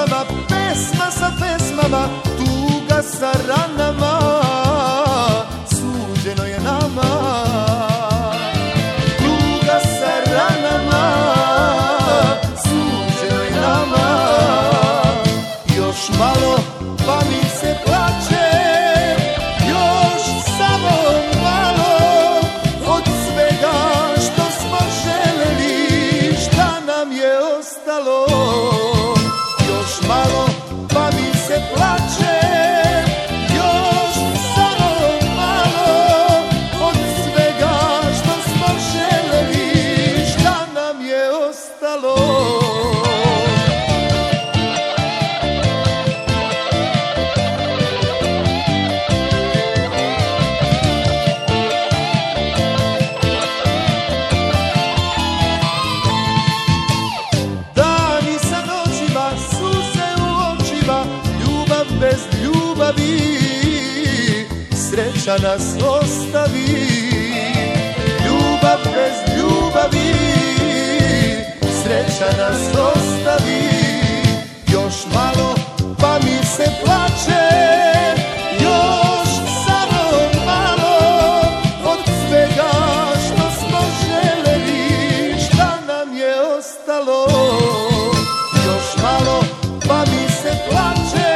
rosama, pesma sa pesmama, tuga sa ranama, suđeno je nama. Tuga sa ranama, suđeno je nama. Još malo pa mi se plače, još samo malo od svega što smo želeli, šta nam je ostalo. Još malo pa mi se plače, još samo malo od svega što smo želeli, šta nam je ostalo. Bez ljubavi sreća nas ostavi. Ljubav bez ljubavi sreća nas ostavi. Još malo pa mi se plače, još samo malo od svega što smo želeli, šta nam je ostalo. Još malo pa mi se plače,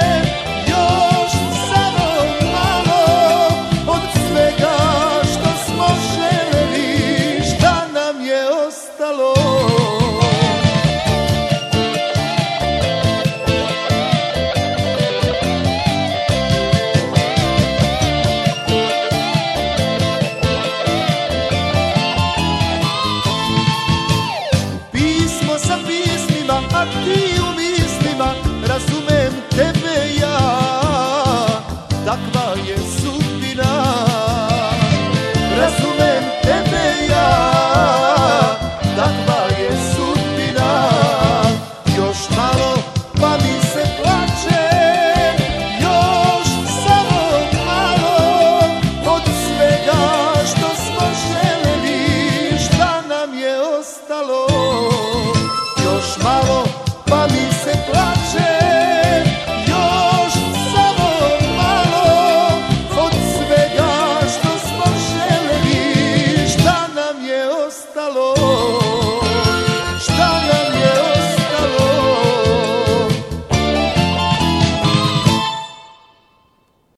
a ti u mislima, razumem tebe ja, takva je sudbina. Razumem tebe ja, takva je sudbina. Još malo pa mi se plače, još samo malo od svega što smo želeli, šta nam je ostalo. Još malo pa mi se plače,